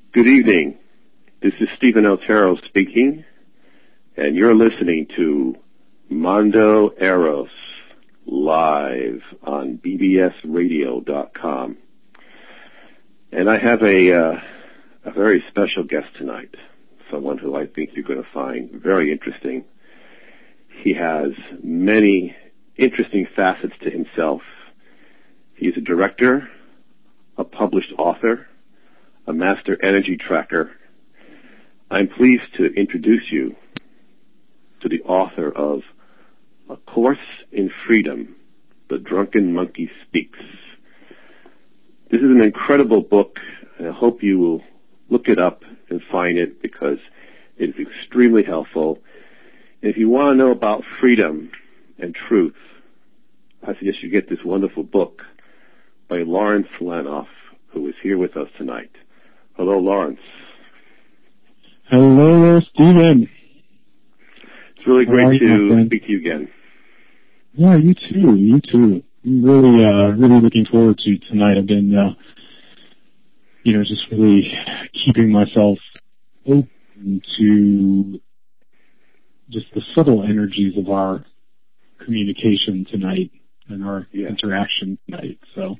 Good evening. This is Stephen Otero speaking, and you're listening to Mondo Eros live on bbsradio.com. And I have a very special guest tonight, someone who I think you're going to find very interesting. He has many interesting facets to himself. He's a director, a published author, a master energy tracker. I'm pleased to introduce you to the author of A Course in Freedom, The Drunken Monkey Speaks. This is an incredible book, and I hope you will look it up and find it because it is extremely helpful. And if you want to know about freedom and truth, I suggest you get this wonderful book by Lawrence Lanoff, who is here with us tonight. Hello, Lawrence. Hello, Stephen. It's really great to speak to you again. Yeah, you too. I'm really looking forward to tonight. I've been, just really keeping myself open to just the subtle energies of our communication tonight and our interaction tonight. So,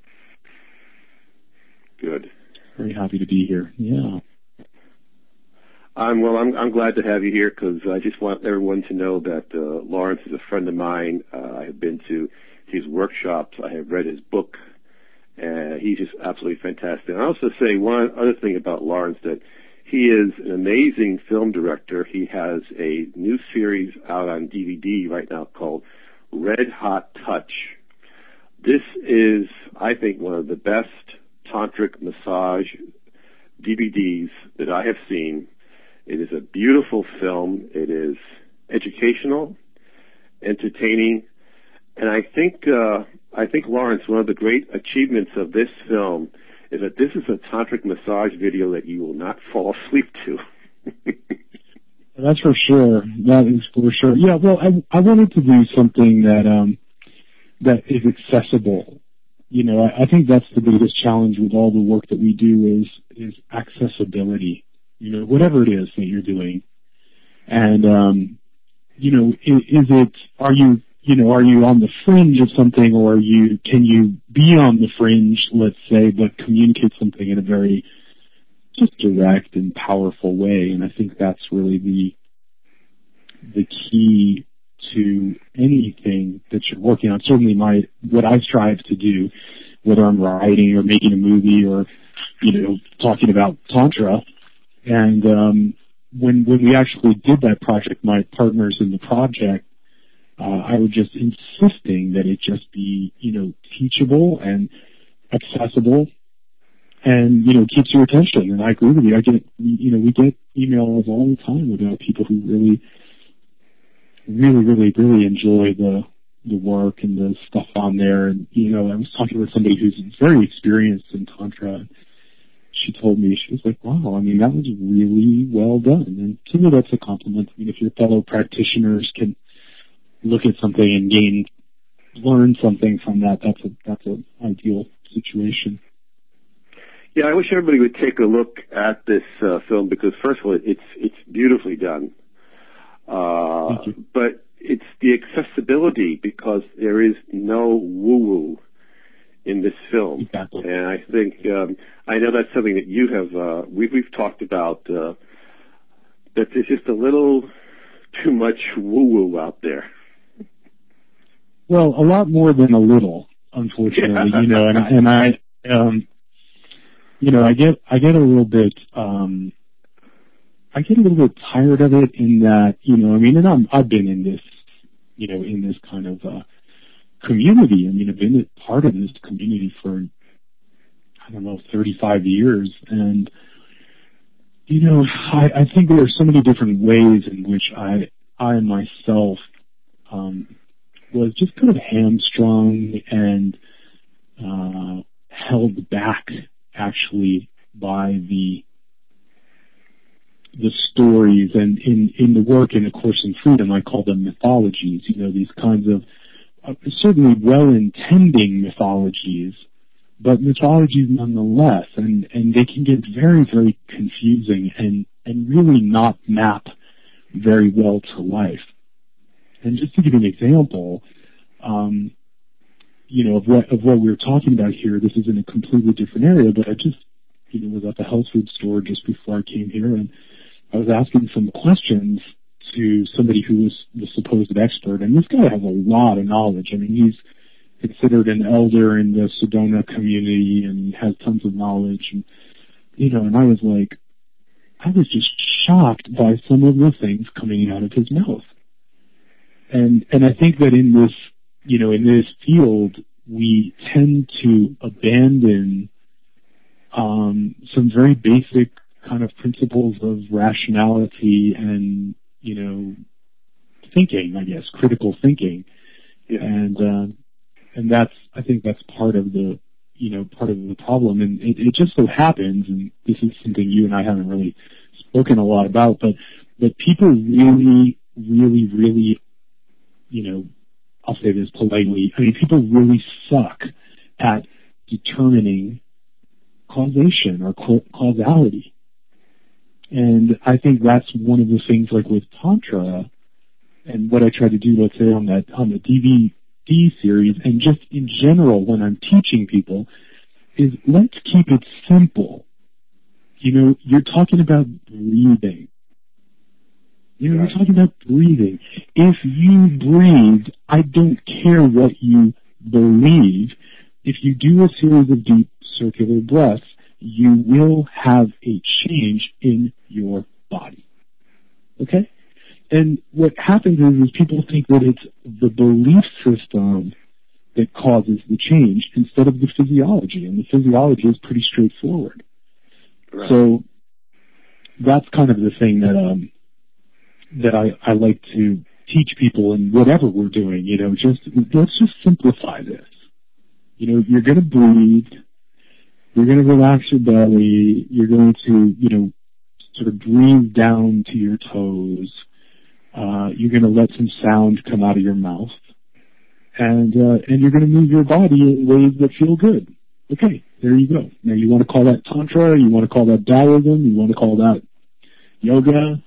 good. Very happy to be here. Yeah. I'm glad to have you here because I just want everyone to know that Lawrence is a friend of mine. I have been to his workshops. I have read his book, and he's just absolutely fantastic. And I also say one other thing about Lawrence, that he is an amazing film director. He has a new series out on DVD right now called Red Hot Touch. This is, I think, one of the best tantric massage DVDs that I have seen. It is a beautiful film. It is educational, entertaining, and I think Lawrence, one of the great achievements of this film is that this is a tantric massage video that you will not fall asleep to. That's for sure. That is for sure. Yeah. Well, I wanted to do something that is accessible. I think that's the biggest challenge with all the work that we do is accessibility. Whatever it is that you're doing, and are you on the fringe of something, or can you be on the fringe, let's say, but communicate something in a very just direct and powerful way? And I think that's really the key to anything that you're working on. Certainly what I strive to do, whether I'm writing or making a movie or, talking about Tantra. And when we actually did that project, my partners in the project, I was just insisting that it just be, teachable and accessible and, keeps your attention. And I agree with you. We get emails all the time about people who really enjoy the work and the stuff on there. And, I was talking with somebody who's very experienced in Tantra. She told me, she was like, wow, that was really well done. And to me, that's a compliment. If your fellow practitioners can look at something and learn something from that, that's an ideal situation. Yeah, I wish everybody would take a look at this film because, first of all, it's beautifully done. Thank you. But it's the accessibility because there is no woo-woo in this film. Exactly. And I think, I know that's something that you have, we've talked about, that there's just a little too much woo-woo out there. Well, a lot more than a little, unfortunately, and I get a little bit, tired of it in that, and I've been in this, in this kind of, community. I've been part of this community for, 35 years. And, I think there are so many different ways in which I myself, was just kind of hamstrung and, held back actually by the stories and in the work in A Course in Freedom, I call them mythologies, these kinds of certainly well-intending mythologies, but mythologies nonetheless, and they can get very, very confusing and really not map very well to life. And just to give you an example, of what we were talking about here, this is in a completely different area, but I just, was at the health food store just before I came here, and I was asking some questions to somebody who was the supposed expert, and this guy has a lot of knowledge. I mean, he's considered an elder in the Sedona community and has tons of knowledge, and I was just shocked by some of the things coming out of his mouth. And I think that in this, in this field, we tend to abandon some very basic kind of principles of rationality and, thinking, I guess, critical thinking. Yeah. And I think that's part of the problem. And it just so happens, and this is something you and I haven't really spoken a lot about, but people really, really, really, I'll say this politely, I mean, people really suck at determining causation or causality. And I think that's one of the things, like with Tantra, and what I try to do, let's say, on the DVD series, and just in general when I'm teaching people, is let's keep it simple. You're talking about breathing. You're talking about breathing. If you breathe, I don't care what you believe. If you do a series of deep circular breaths, you will have a change in your body. Okay? And what happens is people think that it's the belief system that causes the change instead of the physiology. And the physiology is pretty straightforward. Right. So that's kind of the thing that I like to teach people in whatever we're doing. Let's just simplify this. You're going to breathe. You're going to relax your belly. You're going to, sort of breathe down to your toes. You're going to let some sound come out of your mouth. And you're going to move your body in ways that feel good. Okay, there you go. Now you want to call that Tantra, you want to call that Taoism, you want to call that yoga.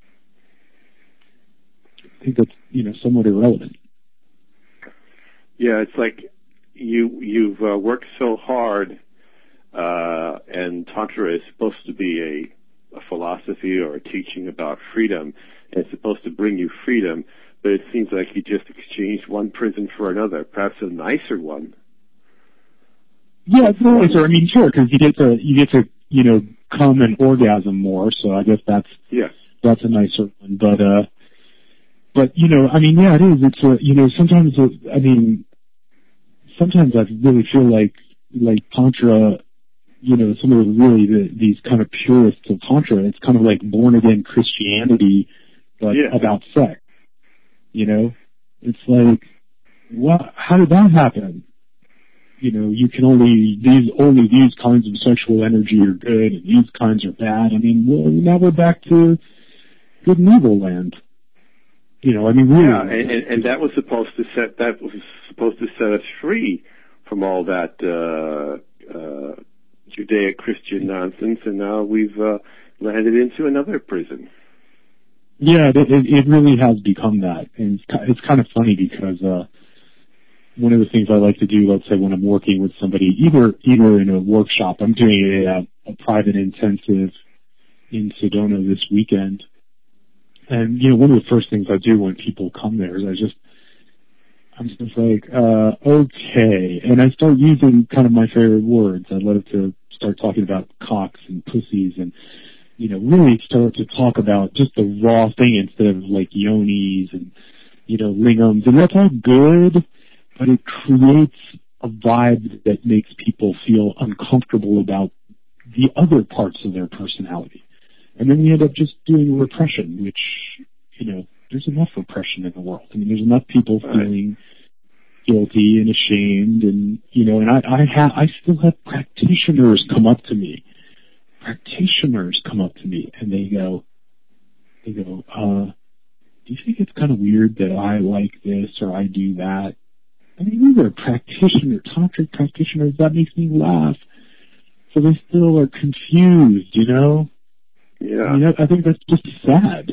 I think that's, somewhat irrelevant. Yeah, it's like you've worked so hard, and Tantra is supposed to be a philosophy or a teaching about freedom, and it's supposed to bring you freedom, but it seems like you just exchanged one prison for another, perhaps a nicer one. Yeah, it's nicer. I mean, sure, because you get to come and orgasm more. So I guess that's a nicer one. But I mean, yeah, it is. It's sometimes I really feel like Tantra, some of these kind of purists of Tantra, it's kind of like born again Christianity, but about sex. It's like, what? How did that happen? You can only these kinds of sexual energy are good and these kinds are bad. I mean, well, now we're back to good and evil land. Really. Yeah, and that was supposed to set us free from all that Judeo-Christian nonsense, and now we've landed into another prison. Yeah, it really has become that, and it's kind of funny because one of the things I like to do, let's say when I'm working with somebody, either in a workshop, I'm doing a private intensive in Sedona this weekend, and one of the first things I do when people come there is I'm just like, okay, and I start using kind of my favorite words. I love to start talking about cocks and pussies and really start to talk about just the raw thing instead of like yonis and lingams, and that's all good. But it creates a vibe that makes people feel uncomfortable about the other parts of their personality. And then we end up just doing repression, which, there's enough repression in the world. I mean, there's enough people feeling guilty and ashamed, and, and I still have practitioners come up to me. And they go, do you think it's kind of weird that I like this or I do that? I mean, these are tantric practitioners. That makes me laugh. So they still are confused, Yeah. I mean, I think that's just sad.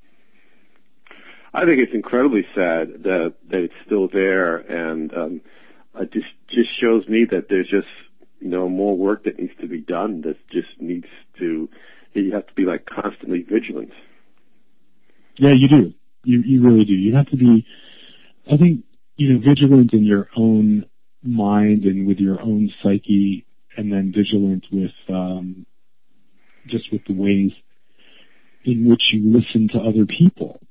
I think it's incredibly sad that it's still there, and it just shows me that there's just more work that needs to be done. That just needs to. You have to be like constantly vigilant. Yeah, you do. You really do. You have to be. I think vigilant in your own mind and with your own psyche, and then vigilant with just with the ways in which you listen to other people.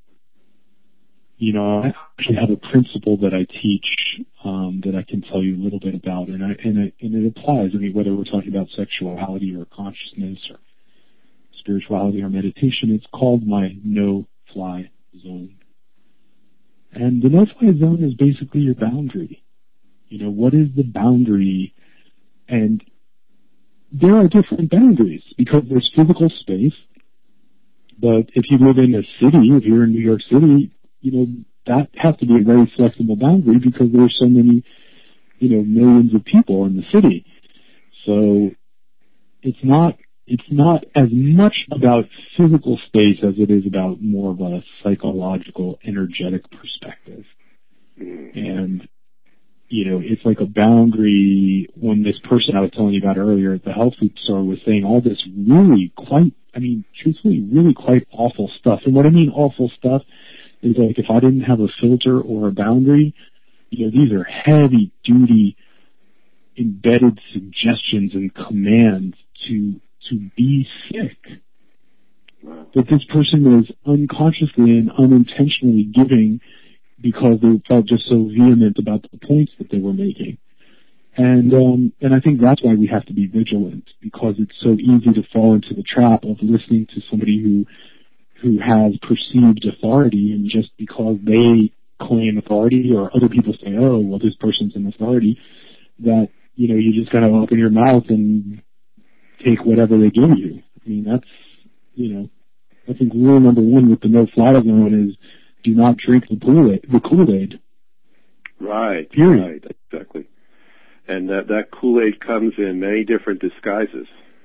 I actually have a principle that I teach that I can tell you a little bit about, and it applies. I mean, whether we're talking about sexuality or consciousness or spirituality or meditation, it's called my no-fly zone. And the no-fly zone is basically your boundary. What is the boundary? And there are different boundaries because there's physical space. But if you live in a city, if you're in New York City, that has to be a very flexible boundary because there are so many, millions of people in the city. So it's not as much about physical space as it is about more of a psychological, energetic perspective. And, it's like a boundary. When this person I was telling you about earlier at the health food store was saying all this really truthfully, really quite awful stuff. And what I mean awful stuff is like if I didn't have a filter or a boundary, these are heavy duty embedded suggestions and commands to be sick. Wow. That this person was unconsciously and unintentionally giving because they felt just so vehement about the points that they were making. And I think that's why we have to be vigilant, because it's so easy to fall into the trap of listening to somebody who has perceived authority, and just because they claim authority or other people say, oh, well, this person's an authority, that, you just gotta open your mouth and take whatever they give you. I mean, that's, I think rule number one with the no-fly zone is do not drink the Kool-Aid. Right. Period. Right, exactly. And that Kool-Aid comes in many different disguises.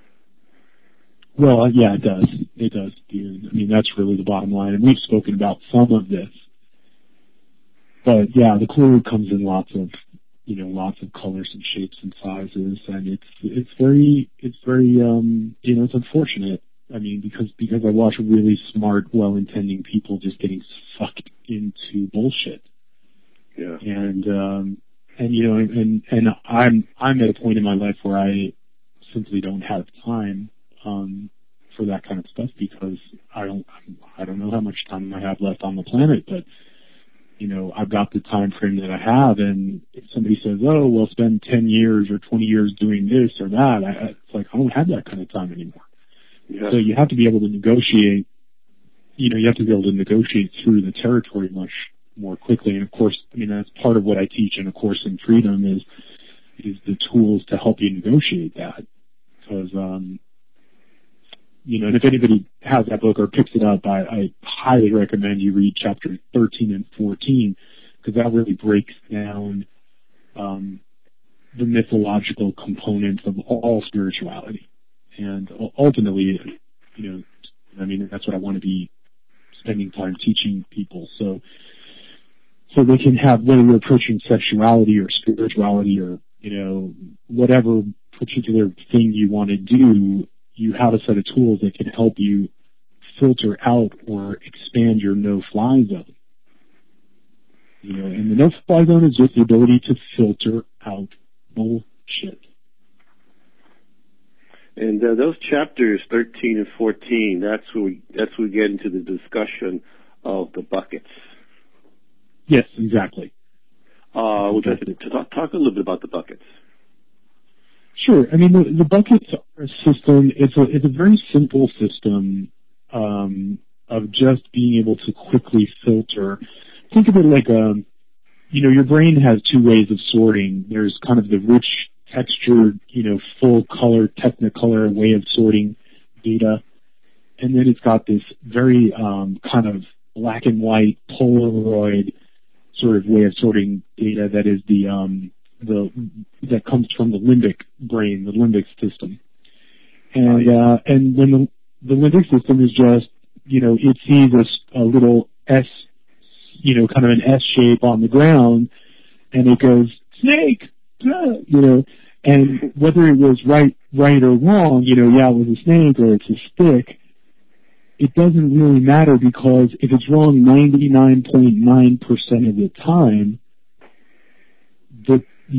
Well, yeah, it does. It does, dude. I mean, that's really the bottom line. And we've spoken about some of this. But yeah, the Kool-Aid comes in lots of colors and shapes and sizes, and it's very it's unfortunate. I mean, because I watch really smart, well-intending people just getting sucked into bullshit. Yeah. And I'm at a point in my life where I simply don't have time for that kind of stuff, because I don't know how much time I have left on the planet, but I've got the time frame that I have, and if somebody says, oh, well, spend 10 years or 20 years doing this or that, it's like, I don't have that kind of time anymore. Yeah. So you have to be able to negotiate, you have to be able to negotiate through the territory much more quickly. And of course, I mean, that's part of what I teach in A Course in Freedom is the tools to help you negotiate that. Because, and if anybody has that book or picks it up, I highly recommend you read chapter 13 and 14, because that really breaks down the mythological components of all spirituality. And ultimately, that's what I want to be spending time teaching people. So they can have, whether you're approaching sexuality or spirituality or, whatever particular thing you want to do, you have a set of tools that can help you filter out or expand your no-fly zone. And the no-fly zone is just the ability to filter out bullshit. And those chapters 13 and 14, that's where we get into the discussion of the buckets. Yes, exactly. Would you like to talk a little bit about the buckets? Sure. I mean, the buckets are a system. It's a very simple system of just being able to quickly filter. Think of it like your brain has two ways of sorting. There's kind of the rich, textured, full color, technicolor way of sorting data, and then it's got this very kind of black and white Polaroid sort of way of sorting data that is that comes from the limbic brain, the limbic system. And when the limbic system is just, it sees a little S, kind of an S shape on the ground, and it goes, snake, and whether it was right or wrong, it was a snake or it's a stick, it doesn't really matter, because if it's wrong 99.9% of the time, the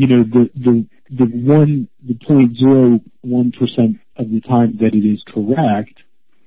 0.01% of the time that it is correct,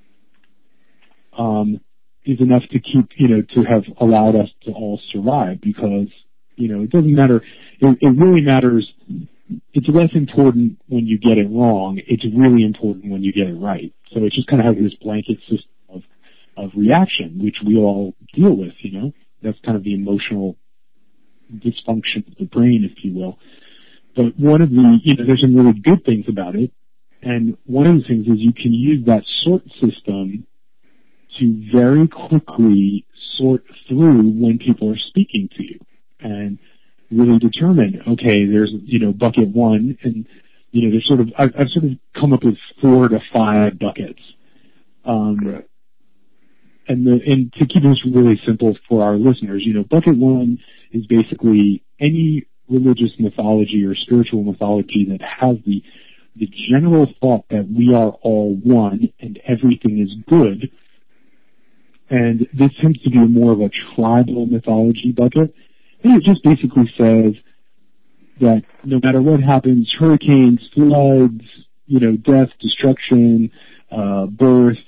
is enough to keep, to have allowed us to all survive, because, it doesn't matter. It really matters. It's less important when you get it wrong. It's really important when you get it right. So it just kind of has this blanket system of reaction, which we all deal with, That's kind of the emotional dysfunction of the brain, if you will. But one of the, there's some really good things about it. And one of the things is you can use that sort system to very quickly sort through when people are speaking to you and really determine, okay, there's, bucket one, and, there's sort of, I've sort of come up with 4 to 5 buckets. Right. And to keep this really simple for our listeners, bucket one is basically any religious mythology or spiritual mythology that has the general thought that we are all one and everything is good. And this tends to be more of a tribal mythology bucket. And it just basically says that no matter what happens, hurricanes, floods, death, destruction, birth,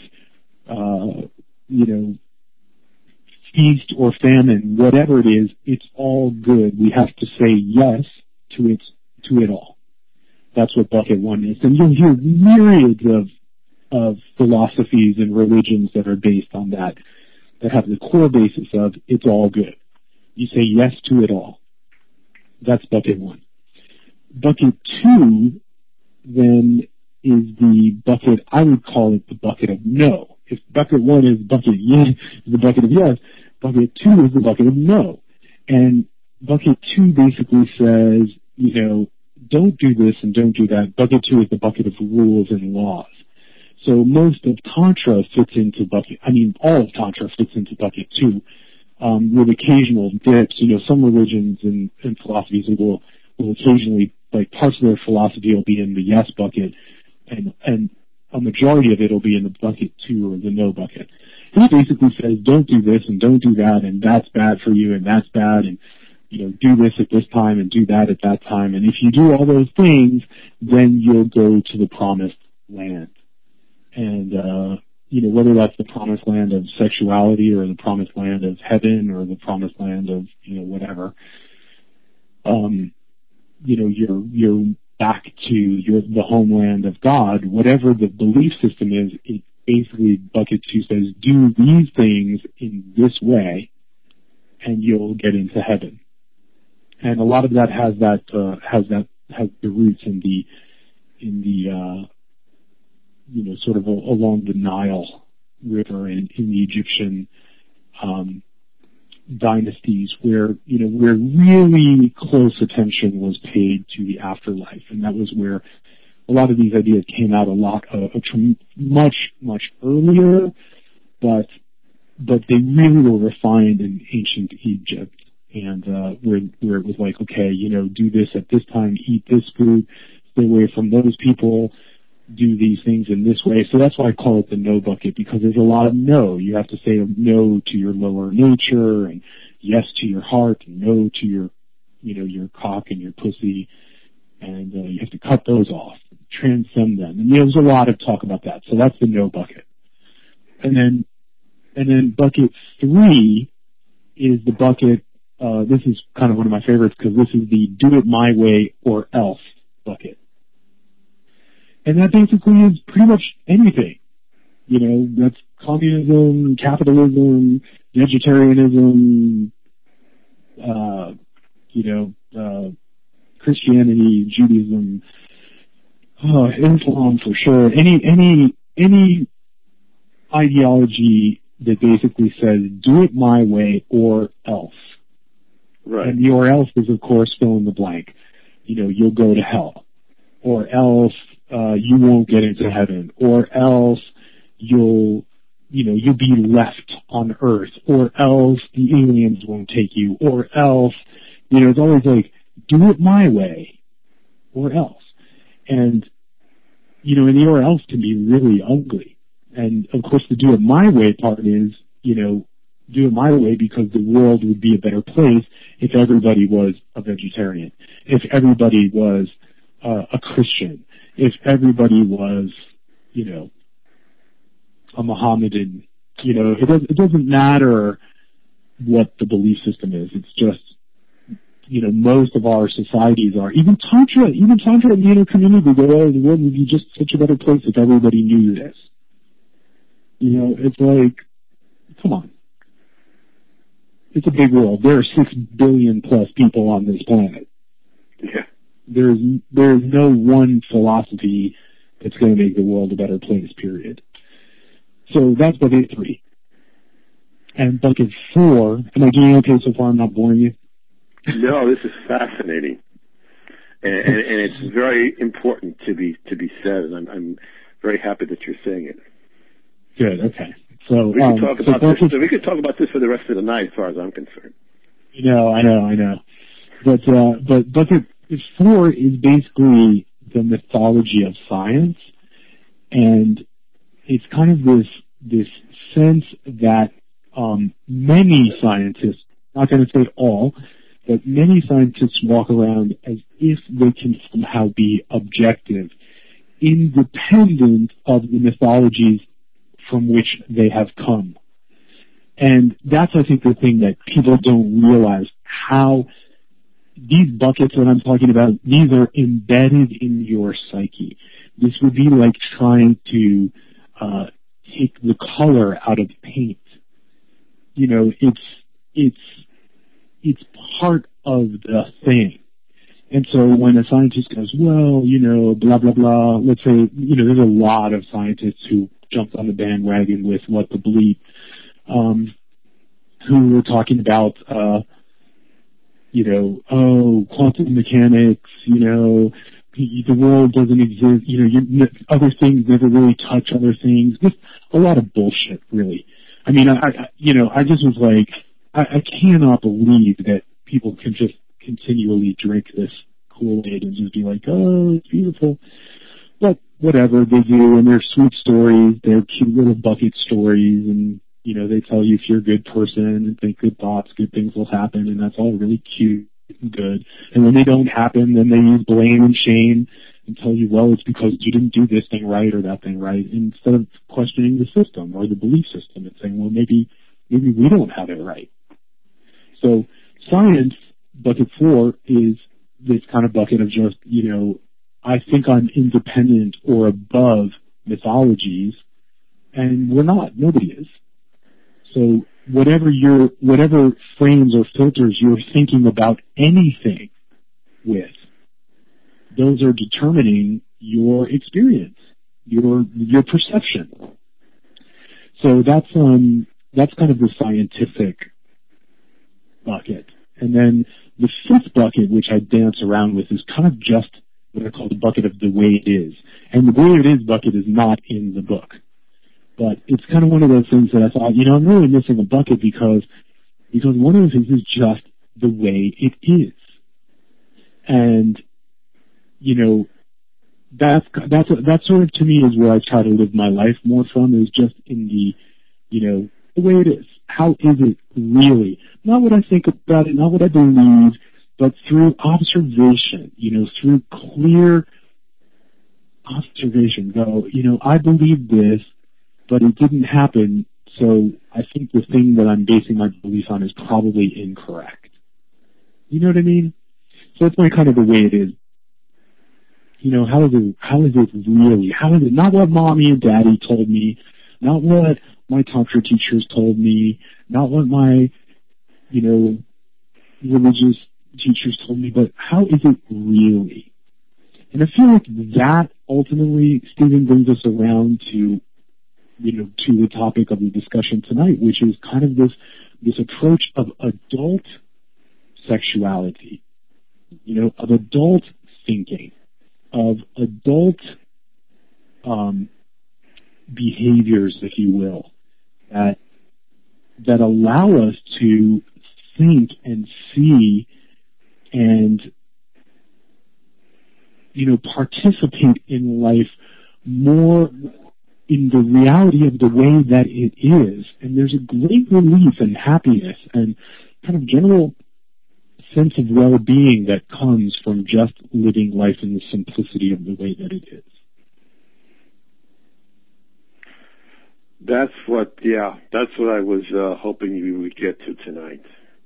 feast or famine, whatever it is, it's all good. We have to say yes to it all. That's what bucket one is. And you'll hear myriads of philosophies and religions that are based on that have the core basis of it's all good. You say yes to it all. That's bucket one. Bucket two, then, is the bucket, I would call it the bucket of no. If bucket one is bucket yes, is the bucket of yes, bucket two is the bucket of no. And bucket two basically says, don't do this and don't do that. Bucket two is the bucket of rules and laws. So most of Tantra fits into all of Tantra fits into bucket two, with occasional dips. Some religions and philosophies will occasionally, like, parts of their philosophy will be in the yes bucket, and a majority of it will be in the bucket two or the no bucket. And it basically says, don't do this and don't do that, and that's bad for you, and that's bad, and do this at this time and do that at that time. And if you do all those things, then you'll go to the promised land. And, whether that's the promised land of sexuality or the promised land of heaven or the promised land of, whatever, you're back to the homeland of God, whatever the belief system is, it basically, bucket two says, do these things in this way and you'll get into heaven. And a lot of that has the roots in the sort of along the Nile River in the Egyptian dynasties, where really close attention was paid to the afterlife, and that was where a lot of these ideas came out much earlier, but they really were refined in ancient Egypt, and where it was like, okay, do this at this time, eat this food, stay away from those people, do these things in this way. So that's why I call it the no bucket, because there's a lot of no. You have to say no to your lower nature, and yes to your heart, and no to your cock and your pussy, and you have to cut those off, transcend them. And there's a lot of talk about that. So that's the no bucket. And then bucket three is the bucket. This is kind of one of my favorites, because this is the do it my way or else bucket. And that basically is pretty much anything. That's communism, capitalism, vegetarianism, Christianity, Judaism, Islam for sure. Any ideology that basically says do it my way or else. Right. And the or else is, of course, fill in the blank. You'll go to hell, or else you won't get into heaven, or else you'll be left on Earth, or else the aliens won't take you, or else, it's always like, do it my way, or else. And, and the or else can be really ugly. And of course the do it my way part is, do it my way because the world would be a better place if everybody was a vegetarian, if everybody was a Christian, if everybody was, a Mohammedan. It doesn't matter what the belief system is. It's just, most of our societies are. Even Tantra in the inner community, the world would be just such a better place if everybody knew this. It's like, come on. It's a big world. There are 6 billion plus people on this planet. Yeah. There's no one philosophy that's going to make the world a better place, period. So that's bucket 3. And bucket 4, am I doing okay so far? I'm not boring you? No, this is fascinating. And it's very important to be said, and I'm very happy that you're saying it. Good, okay. So we could talk about this. We could talk about this for the rest of the night, as far as I'm concerned. I know. But bucket 4 is basically the mythology of science, and it's kind of this sense that many scientists, not going to say all, but many scientists walk around as if they can somehow be objective, independent of the mythologies from which they have come. And that's, I think, the thing that people don't realize, how these buckets that I'm talking about, these are embedded in your psyche. This would be like trying to take the color out of paint. It's part of the thing. And so when a scientist goes, well, blah, blah, blah, let's say, there's a lot of scientists who jumped on the bandwagon with what the bleep, who were talking about, quantum mechanics, the world doesn't exist, other things never really touch other things. Just a lot of bullshit, really. I mean, I just was like, I cannot believe that people can just continually drink this Kool-Aid and just be like, oh, it's beautiful. But whatever, they do, and they're sweet stories, they're cute little bucket stories, and, they tell you if you're a good person and think good thoughts, good things will happen, and that's all really cute and good. And when they don't happen, then they use blame and shame and tell you, well, it's because you didn't do this thing right or that thing right, instead of questioning the system or the belief system and saying, well, maybe we don't have it right. So science, bucket 4, is this kind of bucket of just, I think I'm independent or above mythologies, and we're not. Nobody is. So whatever frames or filters you're thinking about anything with, those are determining your experience, your perception. So that's kind of the scientific bucket. And then the 5th bucket, which I dance around with, is kind of just what I call the bucket of the way it is. And the way it is bucket is not in the book. But it's kind of one of those things that I thought, I'm really missing a bucket because one of the things is just the way it is. And, that sort of to me is where I try to live my life more from, is just in the way it is. How is it really? Not what I think about it, not what I believe, but through observation, through clear observation. Go, I believe this, but it didn't happen, so I think the thing that I'm basing my belief on is probably incorrect. You know what I mean? So it's kind of the way it is. How is it really? How is it not what mommy and daddy told me, not what my Tantra teachers told me, not what my, religious teachers told me, but how is it really? And I feel like that ultimately, Stephen, brings us around to the topic of the discussion tonight, which is kind of this approach of adult sexuality, of adult thinking, of adult behaviors, if you will, that allow us to think and see and, participate in life more in the reality of the way that it is. And there's a great relief and happiness and kind of general sense of well-being that comes from just living life in the simplicity of the way that it is. That's what I was hoping you would get to tonight.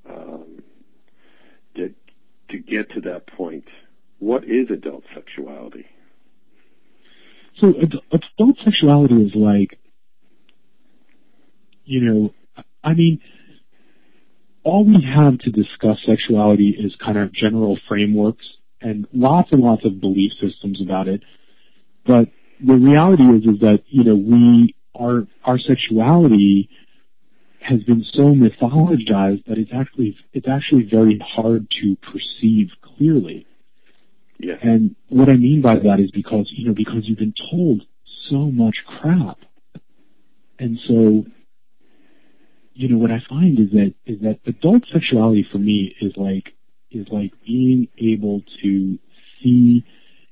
To get to that point, what is adult sexuality? So adult sexuality is like, all we have to discuss sexuality is kind of general frameworks and lots of belief systems about it. But the reality is that, our sexuality has been so mythologized that it's actually very hard to perceive clearly. Yeah. And what I mean by that is because you've been told so much crap. And so, what I find is that adult sexuality for me is like being able to see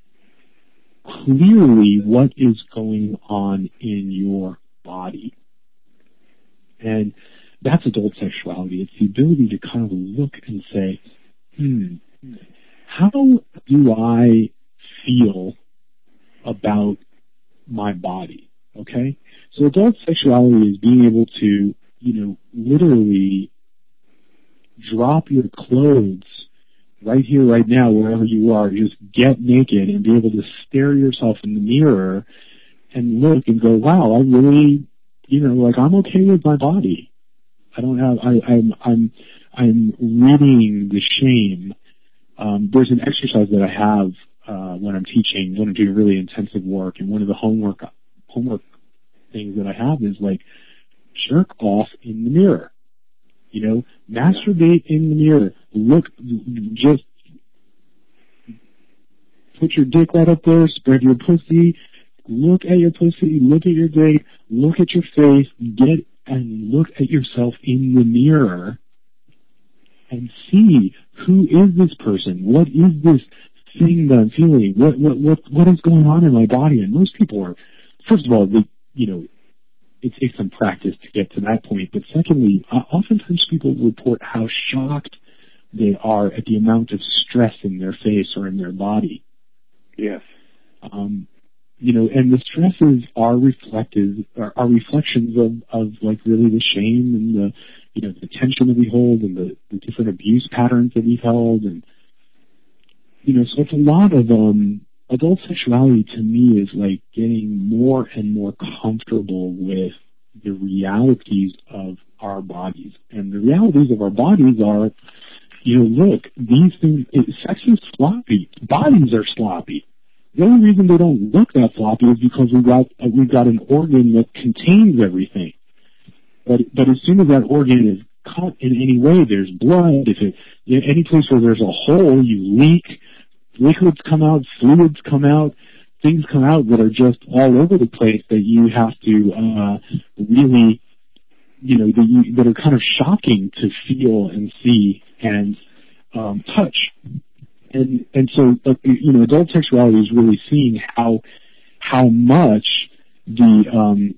clearly what is going on in your body. And that's adult sexuality. It's the ability to kind of look and say, how do I feel about my body? Okay? So adult sexuality is being able to, literally drop your clothes right here, right now, wherever you are, just get naked and be able to stare yourself in the mirror and look and go, wow, I really, I'm okay with my body. I'm reading the shame. There's an exercise that I have when I'm teaching, when I'm doing really intensive work, and one of the homework things that I have is like jerk off in the mirror. Masturbate in the mirror. Look, just put your dick right up there, spread your pussy, look at your pussy, look at your dick, look at your face, get and look at yourself in the mirror and see, who is this person? What is this thing that I'm feeling? What is going on in my body? And most people are, first of all, it takes some practice to get to that point. But secondly, oftentimes people report how shocked they are at the amount of stress in their face or in their body. Yes. And the stresses are reflections of like really the shame and the tension that we hold and the different abuse patterns that we've held. And, so it's a lot of, adult sexuality to me is like getting more and more comfortable with the realities of our bodies. And the realities of our bodies are, look, these things, sex is sloppy. Bodies are sloppy. The only reason they don't look that sloppy is because we've got an organ that contains everything. But as soon as that organ is cut in any way, there's blood. Any place where there's a hole, you leak. Liquids come out, fluids come out, things come out that are just all over the place that you have to really, that are kind of shocking to feel and see and touch. And so, adult sexuality is really seeing how much the,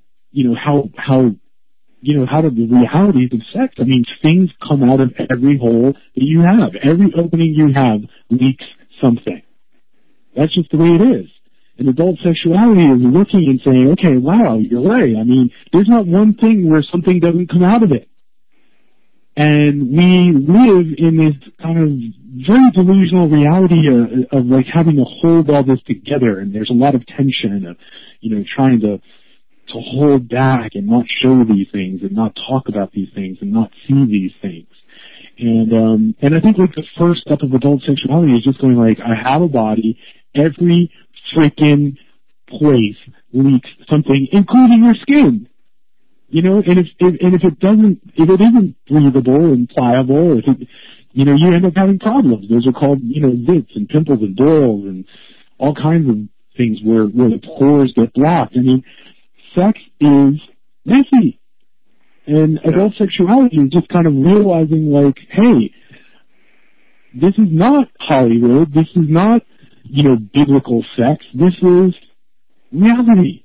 how do the realities of sex, things come out of every hole that you have. Every opening you have leaks something. That's just the way it is. And adult sexuality is looking and saying, okay, wow, you're right. There's not one thing where something doesn't come out of it. And we live in this kind of very delusional reality of like having to hold all this together. And there's a lot of tension of, trying to hold back and not show these things and not talk about these things and not see these things. And I think like the first step of adult sexuality is just going like, I have a body, every freaking place leaks something, including your skin. And if it isn't breathable and pliable, you end up having problems. Those are called, zits and pimples and boils and all kinds of things where the pores get blocked. sex is messy. And adult sexuality is just kind of realizing, like, hey, this is not Hollywood. This is not, biblical sex. This is reality.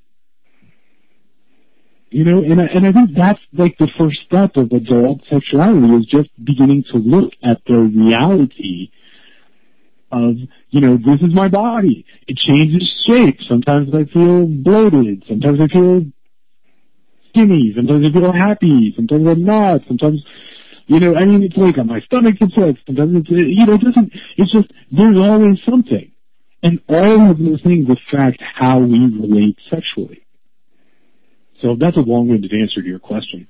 And I think that's like the first step of adult sexuality, is just beginning to look at the reality of, this is my body. It changes shape. Sometimes I feel bloated. Sometimes I feel skinny. Sometimes I feel happy. Sometimes I'm not. Sometimes, it's like my stomach gets sick. Sometimes it's just, there's always something. And all of those things affect how we relate sexually. So that's a long-winded answer to your question.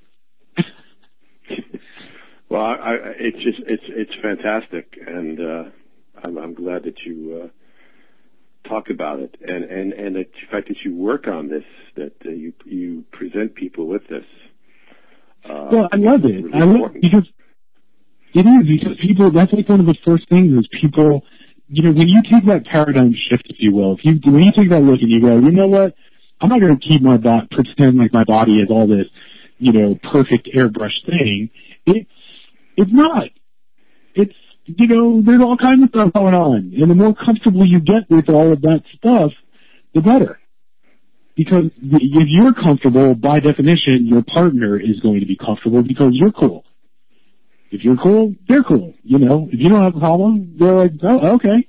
Well, it's fantastic, and I'm glad that you talk about it, and the fact that you work on this, that you present people with this. Well, I love it. Really I love it because people. That's like one of the first things is people. When you take that paradigm shift, if you will, when you take that look and you go, you know what? I'm not going to keep pretend like my body is all this, perfect airbrush thing. It's not. It's, there's all kinds of stuff going on. And the more comfortable you get with all of that stuff, the better. Because if you're comfortable, by definition, your partner is going to be comfortable because you're cool. If you're cool, they're cool. If you don't have a problem, they're like, oh, okay.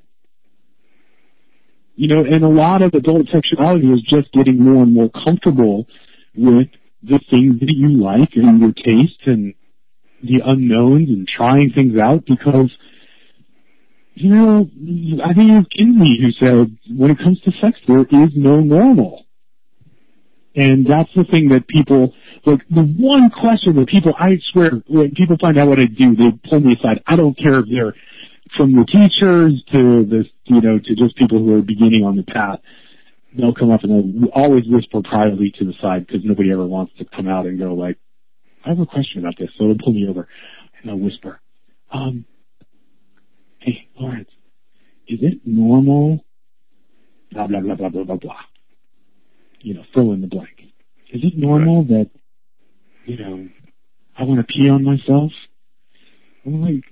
And a lot of adult sexuality is just getting more and more comfortable with the things that you like and your taste and the unknowns and trying things out because, I think it was Kinsey who said, when it comes to sex, there is no normal. And that's the thing that people, like, the one question that people, I swear, when people find out what I do, they pull me aside. I don't care if they're from the teachers to the, to just people who are beginning on the path. They'll come up and they'll always whisper privately to the side because nobody ever wants to come out and go like, I have a question about this. So they'll pull me over and they'll whisper, hey, Lawrence, is it normal, blah, blah, blah, blah, blah, blah, blah. Fill in the blank. Is it normal that, I want to pee on myself? I'm like,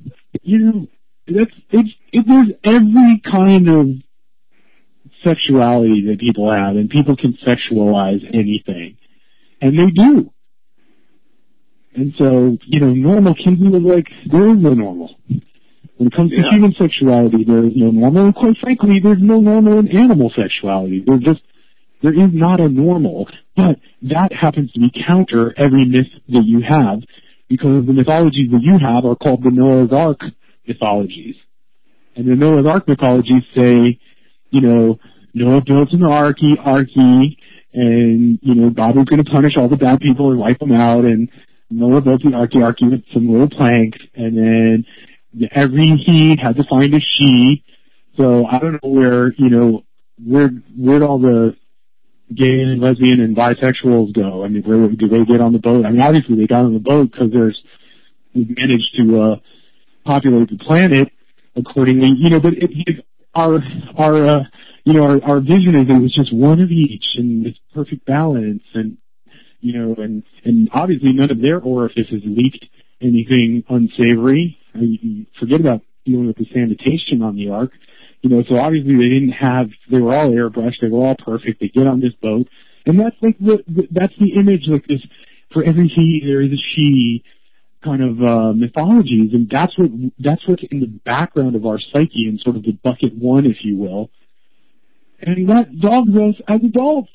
there's every kind of sexuality that people have, and people can sexualize anything, and they do. And so, normal Kinsey was like, there is no normal. When it comes to human sexuality, there is no normal, and quite frankly, there's no normal in animal sexuality. There is not a normal, but that happens to be counter every myth that you have, because the mythologies that you have are called the Noah's Ark mythologies. And the Noah's Ark mythologies say, Noah built an arky, and, God was going to punish all the bad people and wipe them out, and Noah built the arky with some little planks, and then every he had to find a she. So I don't know where'd all the gay and lesbian and bisexuals go? I mean, where do they get on the boat? I mean, obviously they got on the boat because we've managed to populate the planet accordingly. But our vision is it was just one of each and it's perfect balance, and and obviously none of their orifices leaked anything unsavory. I mean, forget about dealing with the sanitation on the ark. So obviously they were all airbrushed, they were all perfect, they get on this boat, and that's like that's the image, like this, for every he, there is a she kind of, mythologies, and that's what's in the background of our psyche, and sort of the bucket one, if you will, and that dogs us as adults.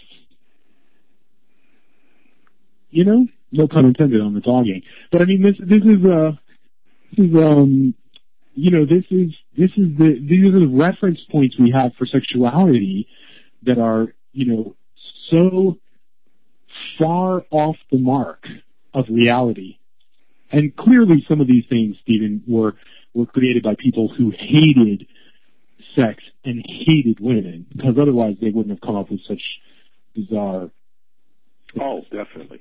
No pun intended on the dogging. But I mean, these are the reference points we have for sexuality that are, so far off the mark of reality. And clearly some of these things, Stephen, were created by people who hated sex and hated women, because otherwise they wouldn't have come up with such bizarre... Oh, definitely.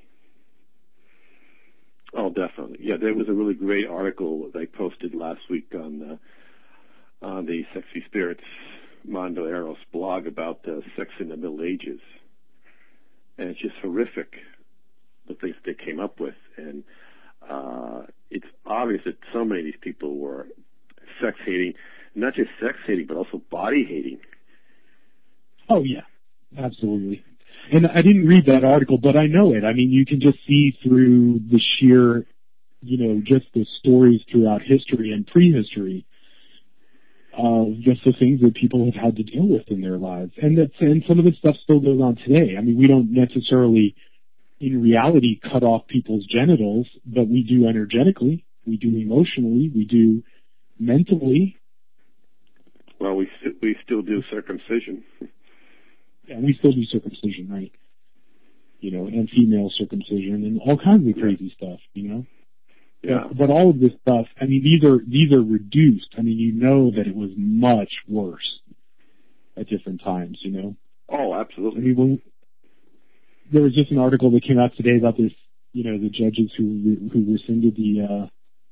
Yeah, there was a really great article that I posted last week on the Sexy Spirits Mondo Eros blog about sex in the Middle Ages. and it's just horrific, the things they came up with. And it's obvious that so many of these people were sex-hating, not just sex-hating, but also body-hating. Oh, yeah, absolutely. And I didn't read that article, but I know it. I mean, you can just see through the sheer, just the stories throughout history and prehistory of just the things that people have had to deal with in their lives. And some of this stuff still goes on today. I mean, we don't necessarily, in reality, cut off people's genitals, but we do energetically, we do emotionally, we do mentally. Well, we still do circumcision. Yeah, we still do circumcision, right? And female circumcision and all kinds of crazy stuff, Yeah. But all of this stuff, I mean, these are reduced. I mean, that it was much worse at different times, Oh, absolutely. I mean, there was just an article that came out today about this, the judges who rescinded the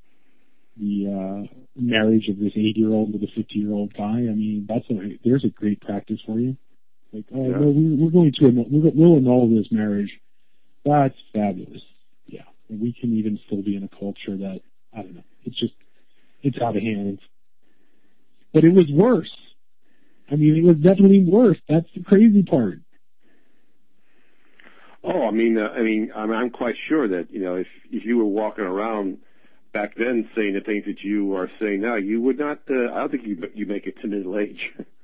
marriage of this 8-year-old with a 50-year-old guy. I mean, there's a great practice for you. Like, oh, yeah. No, we'll annul this marriage. That's fabulous. Yeah. And we can even still be in a culture that, I don't know, it's out of hand. But it was worse. I mean, it was definitely worse. That's the crazy part. Oh, I'm quite sure that, if you were walking around back then saying the things that you are saying now, you would not, I don't think you make it to middle age.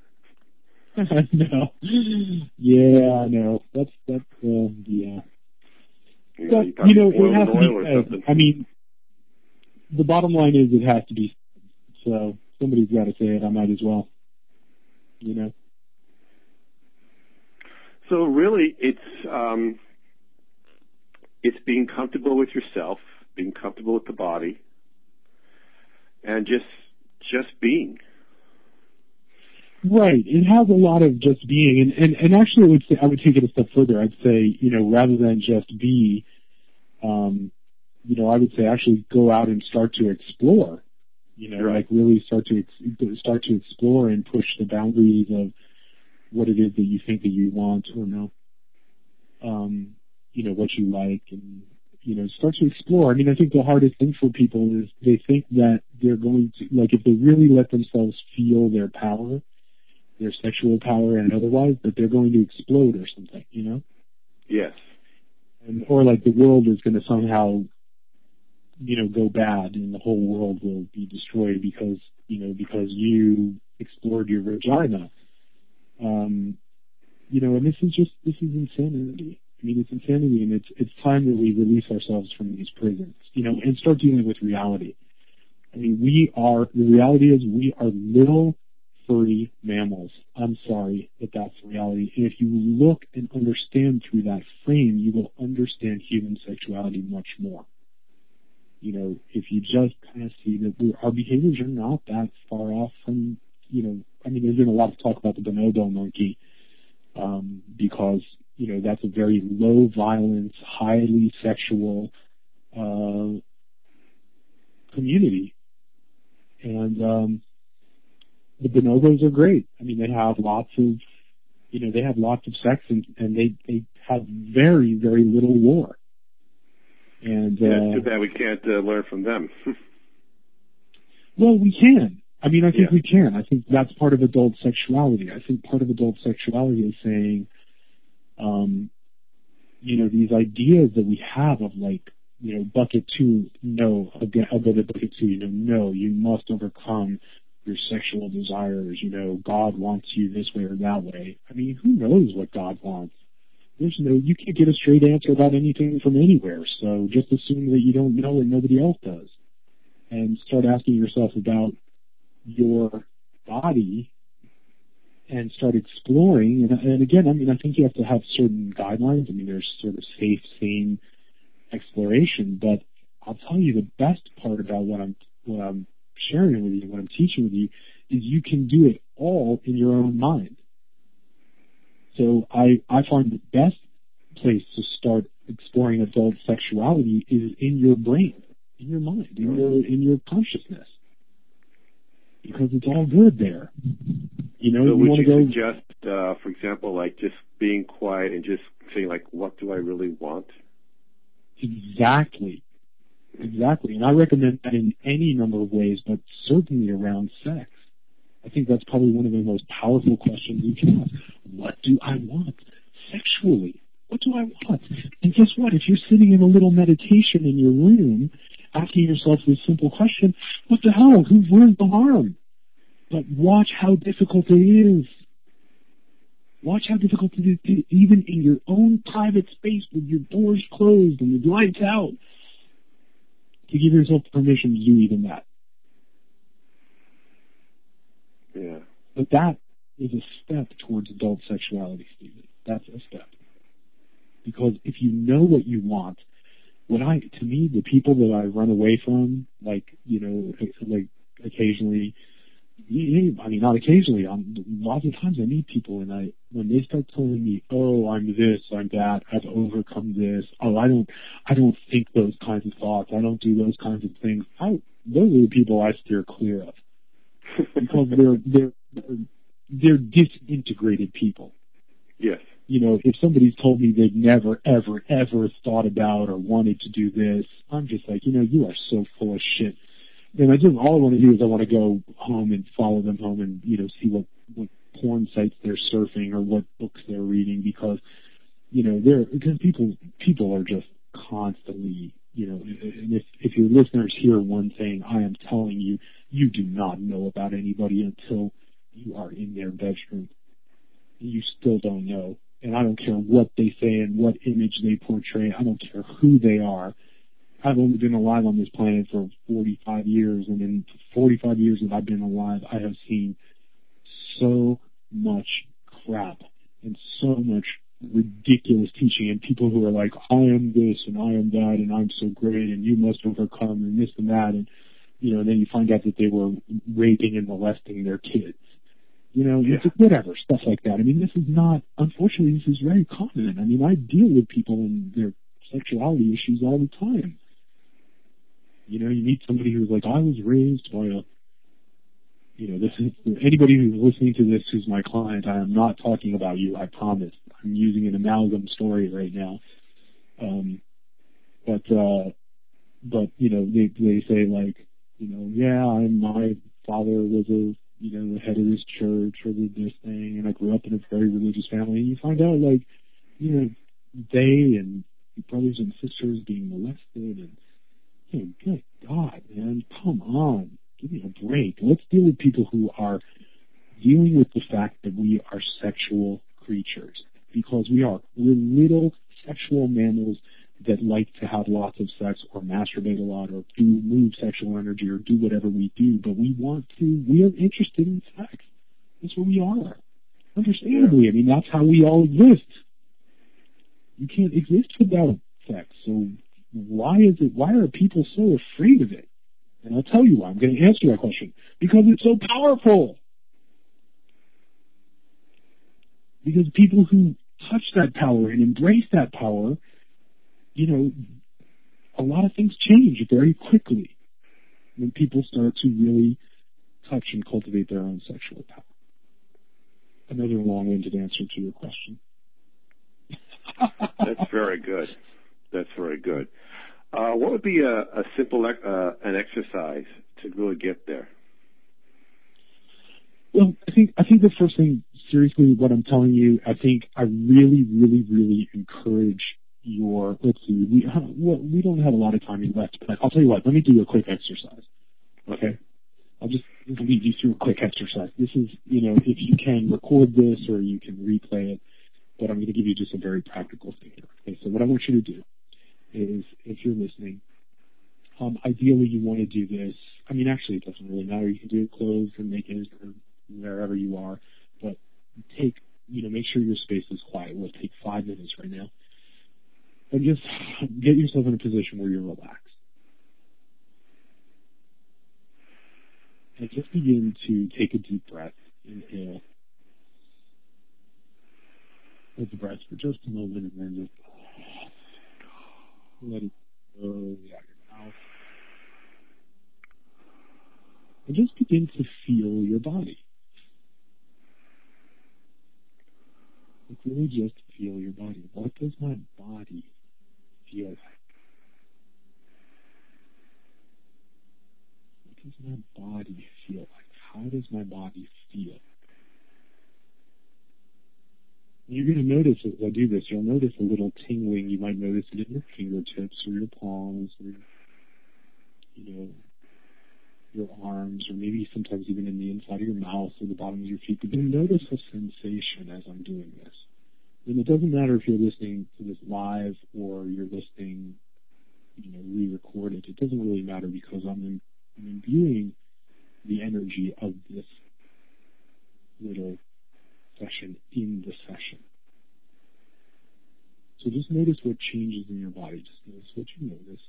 No. Yeah, no. That's yeah. But, it has to be said. I mean, the bottom line is it has to be said. So somebody's got to say it. I might as well. So really, it's being comfortable with yourself, being comfortable with the body, and just being. Right. It has a lot of just being, and actually, I would take it a step further. I'd say, rather than just be, I would say actually go out and start to explore. Right. Like really start to explore and push the boundaries of what it is that you think that you want or know. What you like, and start to explore. I mean, I think the hardest thing for people is they think that they're going to, like, if they really let themselves feel their power, their sexual power and otherwise, that they're going to explode or something, Yes. Or like the world is going to somehow, go bad and the whole world will be destroyed because you explored your vagina. And this is insanity. I mean, it's insanity, and it's time that we release ourselves from these prisons, and start dealing with reality. I mean, the reality is we are little furry mammals. I'm sorry that that's the reality. And if you look and understand through that frame, you will understand human sexuality much more. If you just kind of see that our behaviors are not that far off from, there's been a lot of talk about the bonobo monkey, because, that's a very low violence, highly sexual, community. And, the bonobos are great. I mean, they have lots of sex and they have very, very little war. And, it's too bad we can't learn from them. Well, we can. I mean, I think we can. I think that's part of adult sexuality. I think part of adult sexuality is saying, these ideas that we have of like, bucket 2, no, again, I'll go to bucket 2, no, you must overcome your sexual desires, God wants you this way or that way. I mean, who knows what God wants? You can't get a straight answer about anything from anywhere, so just assume that you don't know and nobody else does. And start asking yourself about your body and start exploring. And again, I mean, I think you have to have certain guidelines. I mean, there's sort of safe, sane exploration, but I'll tell you the best part about what I'm sharing with you, what I'm teaching with you, is you can do it all in your own mind. So I find the best place to start exploring adult sexuality is in your brain, in your mind, in your consciousness. because it's all good there. You know, so you want to go. Would you suggest, for example, like just being quiet and just saying, like, what do I really want? Exactly. And I recommend that in any number of ways, but certainly around sex. I think that's probably one of the most powerful questions you can ask. What do I want sexually? What do I want? And guess what? If you're sitting in a little meditation in your room, asking yourself this simple question, what the hell? Where's the harm? But watch how difficult it is. Watch how difficult it is to, even in your own private space with your doors closed and the lights out, to give yourself permission to do even that. Yeah. But that is a step towards adult sexuality, Stephen. That's a step. Because if you know what you want, to me, the people that I run away from, like, you know, like occasionally, I mean, not occasionally, lots of times I meet people and when they start telling me, oh, I'm this, I'm that, I've overcome this, oh, I don't think those kinds of thoughts, I don't do those kinds of things, those are the people I steer clear of. Because they're disintegrated people. Yes. You know, if somebody's told me they've never, ever, ever thought about or wanted to do this, I'm just like, you know, you are so full of shit. And all I want to do is I want to go home and follow them home and, you know, see what porn sites they're surfing or what books they're reading, because, you know, because people are just constantly, you know, and if your listeners hear one thing, I am telling you, you do not know about anybody until you are in their bedroom. You still don't know. And I don't care what they say and what image they portray. I don't care who they are. I've only been alive on this planet for 45 years, and in 45 years that I've been alive, I have seen so much crap and so much ridiculous teaching, and people who are like, I am this and I am that and I'm so great and you must overcome and this and that, and, you know, then you find out that they were raping and molesting their kids. You know, yeah. Whatever, stuff like that. I mean, unfortunately, this is very common. I mean, I deal with people and their sexuality issues all the time. You know, you meet somebody who's like, I was raised by this is, anybody who's listening to this who's my client, I am not talking about you, I promise. I'm using an amalgam story right now. But, you know, they say like, you know, yeah, my father was the head of this church or this thing, and I grew up in a very religious family, and you find out like, you know, they and brothers and sisters being molested, and, you know, good God, man, come on, give me a break. Let's deal with people who are dealing with the fact that we are sexual creatures, because we're little sexual mammals that like to have lots of sex or masturbate a lot or move sexual energy or do whatever we do, but we are interested in sex. That's what we are. Understandably, I mean, that's how we all exist. You can't exist without sex, so why are people so afraid of it? And I'll tell you why. I'm going to answer that question. Because it's so powerful. Because people who touch that power and embrace that power, you know, a lot of things change very quickly when people start to really touch and cultivate their own sexual power. Another long-winded answer to your question. That's very good. That's very good. What would be a simple an exercise to really get there? Well, I think the first thing, seriously, what I'm telling you, I think I really, really, really encourage let's see, we don't have a lot of time left, but I'll tell you what, let me do a quick exercise. Okay? I'll just lead you through a quick exercise. This is, you know, if you can record this or you can replay it, but I'm going to give you just a very practical thing here. Okay, so what I want you to do is, if you're listening, ideally you want to do this. I mean, actually, it doesn't really matter. You can do it closed or naked or wherever you are, but make sure your space is quiet. We'll take 5 minutes right now. And just get yourself in a position where you're relaxed. And just begin to take a deep breath. Inhale. Hold the breath for just a moment and then just let it go out your mouth. And just begin to feel your body. Like really just feel your body. What does my body feel like? What does my body feel like? How does my body feel? You're going to notice as I do this, you'll notice a little tingling. You might notice it in your fingertips or your palms or, your arms, or maybe sometimes even in the inside of your mouth or the bottom of your feet. But you'll notice a sensation as I'm doing this. And it doesn't matter if you're listening to this live or you're listening, re-recorded. It doesn't really matter because I'm imbuing the energy of this little session in the session. So just notice what changes in your body. Just notice what you notice.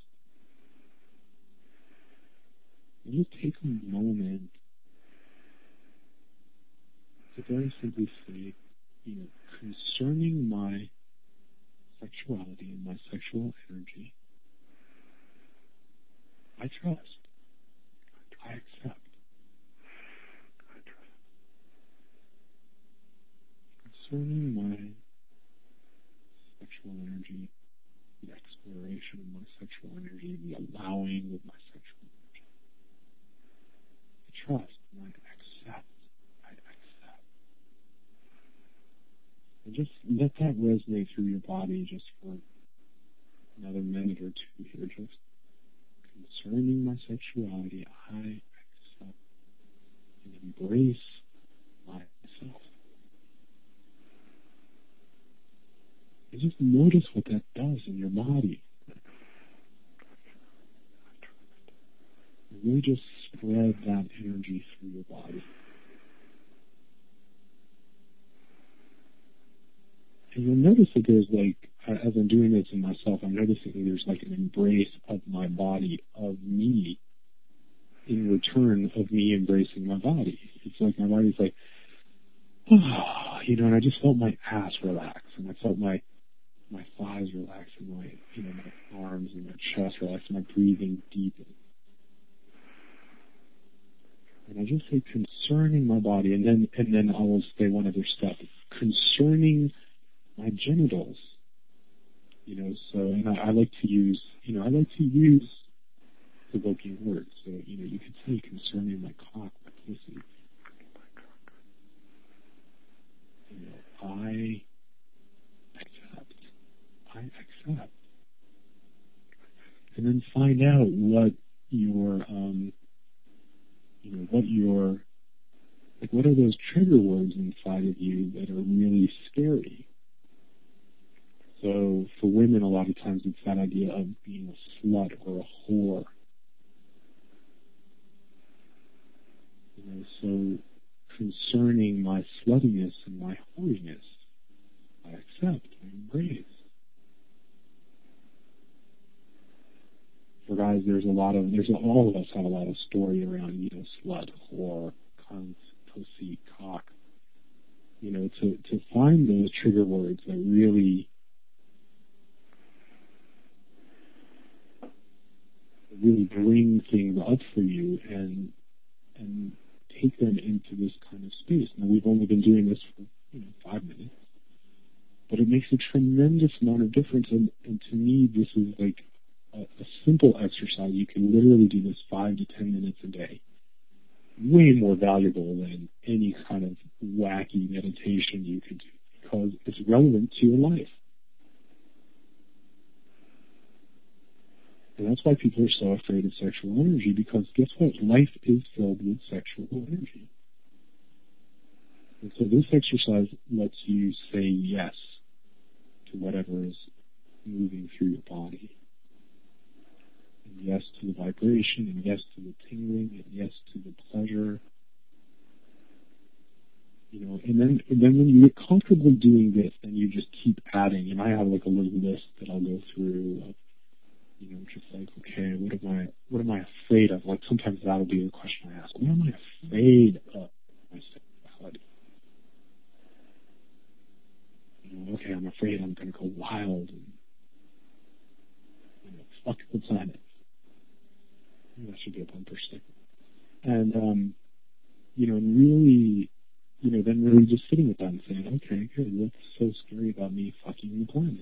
And just take a moment to very simply say, concerning my sexuality and my sexual energy, I trust. I accept. I trust. Concerning my sexual energy, the exploration of my sexual energy, the allowing of my sexual energy, I trust and I accept. I accept. And just let that resonate through your body just for another minute or two here. Just concerning my sexuality, I accept and embrace myself. And just notice what that does in your body. And really just spread that energy through your body. And you'll notice that there's as I'm doing this in myself, I'm noticing there's an embrace of my body, of me, in return of me embracing my body. It's like my body's like, and I just felt my ass relax, and I felt my thighs relax, and my arms and my chest relax, and my breathing deepen. And I just say concerning my body, and then I will say one other step, concerning my genitals. And I like to use provoking words. So, you could say concerning my cock, my pussy. I accept. I accept. And then find out what what are those trigger words inside of you that are really scary? So for women, a lot of times it's that idea of being a slut or a whore. So concerning my sluttiness and my whoriness, I accept, I embrace. For guys, all of us have a lot of story around, slut, whore, cunt, pussy, cock. To find those trigger words that really bring things up for you and take them into this kind of space. Now, we've only been doing this for 5 minutes, but it makes a tremendous amount of difference. And to me, this is like a simple exercise. You can literally do this 5 to 10 minutes a day. Way more valuable than any kind of wacky meditation you could do because it's relevant to your life. And that's why people are so afraid of sexual energy, because guess what? Life is filled with sexual energy. And so this exercise lets you say yes to whatever is moving through your body. And yes to the vibration, and yes to the tingling, and yes to the pleasure. And then when you get comfortable doing this, then you just keep adding. And I have a little list that I'll go through of, just okay, what am I afraid of? Sometimes that'll be the question I ask. What am I afraid of my sexuality? Okay, I'm afraid I'm going to go wild and, fuck the planet. That should be a bumper sticker. And, and really, then really just sitting with that and saying, okay, good, what's so scary about me fucking the planet?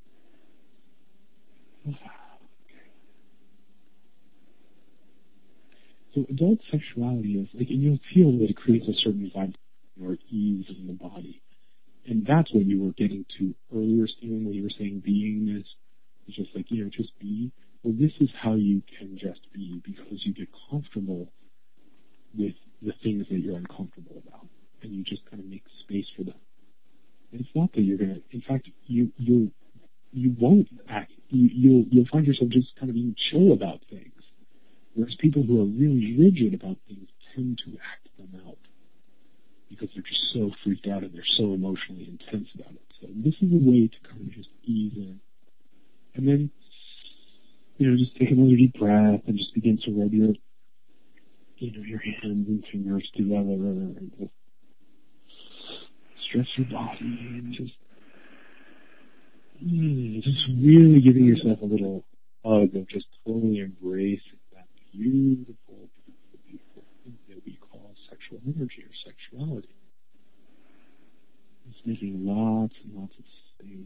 So adult sexuality is, and you'll feel that it creates a certain vibe or ease in the body. And that's what you were getting to earlier, Stephen, when you were saying beingness. It's just just be. Well, this is how you can just be, because you get comfortable with the things that you're uncomfortable about, and you just kind of make space for them. And it's not that you're gonna. In fact, you won't act. You'll find yourself just kind of being chill about things, whereas people who are really rigid about things tend to act them out because they're just so freaked out and they're so emotionally intense about it. So this is a way to kind of just ease in, and then just take another deep breath and just begin to rub your hands and fingers together and just stretch your body and just really giving yourself a little hug of just totally embracing that beautiful, beautiful, beautiful thing that we call sexual energy or sexuality. Just making lots and lots of space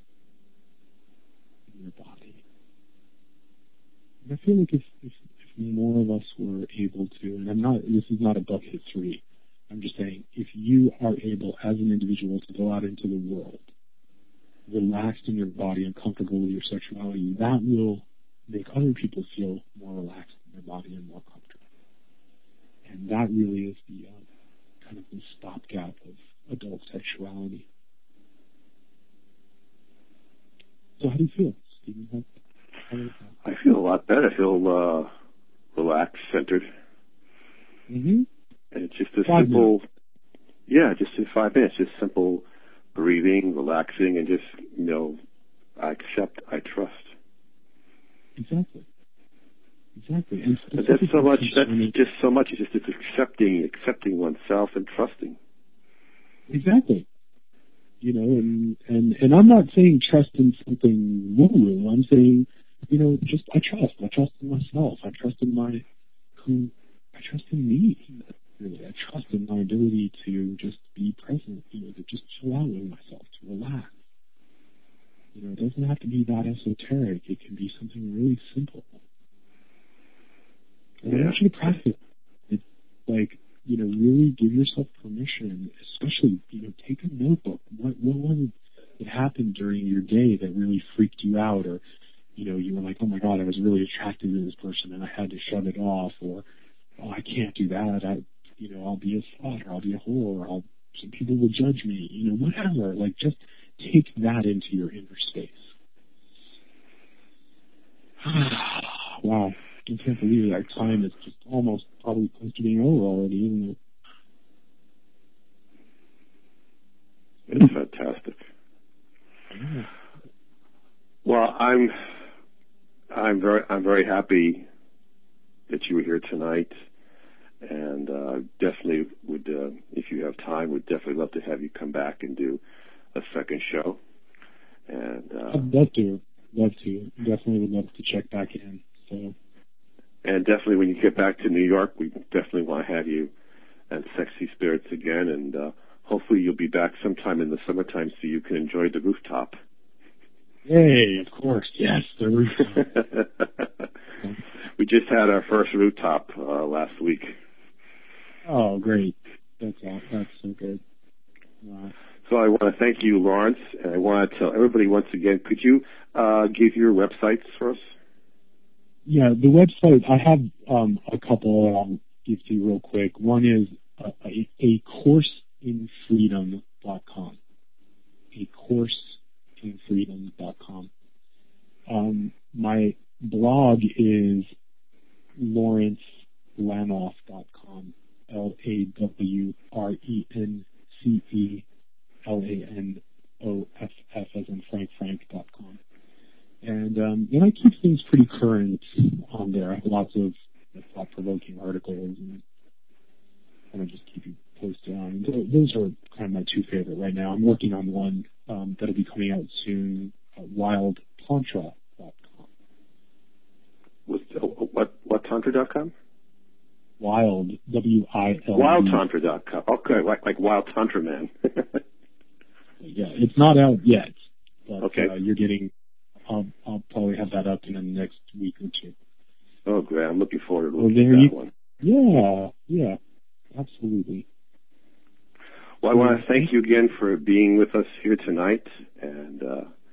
in your body. And I feel like if more of us were able to, and this is not a bucket 3, I'm just saying, if you are able as an individual to go out into the world, relaxed in your body and comfortable with your sexuality, that will make other people feel more relaxed in their body and more comfortable. And that really is the kind of the stopgap of adult sexuality. So how do you feel, Stephen? I feel a lot better. I feel relaxed, centered. Mm-hmm. And it's just a simple, just in 5 minutes, just simple breathing, relaxing, and just, I accept, I trust. Exactly. And that's so much, it's just accepting oneself and trusting. Exactly. And I'm not saying trust in something woo-woo. I'm saying, just I trust in myself. I trust in me. Really, I trust in my ability to just be present, to just chill out with myself, to relax. It doesn't have to be that esoteric. It can be something really simple. And I want you to practice. It's really give yourself permission, especially, take a notebook. What was it that happened during your day that really freaked you out? Or, you were like, oh my God, I was really attracted to this person and I had to shove it off. Or, oh, I can't do that. I'll be a slut, or I'll be a whore, or some people will judge me, whatever. Just take that into your inner space. Wow. I can't believe that time is just almost probably close to being over already, isn't it? It's fantastic. Yeah. Well, I'm very happy that you were here tonight, and definitely would, if you have time, would definitely love to have you come back and do a second show. And I'd love to. Definitely would love to check back in. So. And definitely when you get back to New York, we definitely want to have you and Sexy Spirits again, and hopefully you'll be back sometime in the summertime so you can enjoy the rooftop. Hey, of course, yes, the rooftop. We just had our first rooftop last week. Oh, great. That's so good. Wow. So I want to thank you, Lawrence, and I want to tell everybody once again, could you give your websites for us? Yeah, the website, I have a couple that I'll give to you real quick. One is a courseinfreedom.com. A courseinfreedom.com. My blog is lawrencelanoff.com. LAWRENCELANOFF as in Frank.com. And I keep things pretty current on there. I have lots of thought-provoking articles and kind of just keep you posted on. Those are kind of my two favorite right now. I'm working on one that'll be coming out soon, wildtantra.com. What Tantra.com? Wild, WILD. WildTantra.com. Okay, like Wild Tantra Man. Yeah, it's not out yet, but okay. You're getting. I'll probably have that up in the next week or two. Oh, great! I'm looking forward to looking at that one. Yeah, absolutely. Well, I want to thank you again for being with us here tonight, and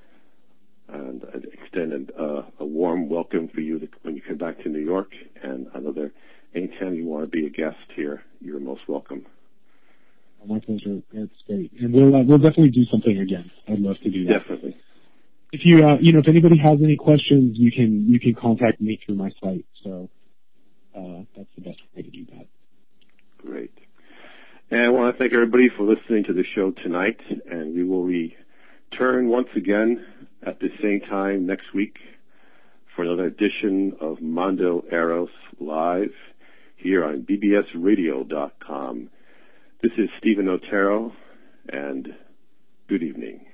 extend a warm welcome for you when you come back to New York. And I know anytime you want to be a guest here, you're most welcome. My pleasure. That's great, and we'll definitely do something again. I'd love to do that. Definitely. If you if anybody has any questions, you can contact me through my site. So that's the best way to do that. Great. And I want to thank everybody for listening to the show tonight, and we will return once again at the same time next week for another edition of Mondo Eros Live here on bbsradio.com. This is Stephen Otero, and good evening.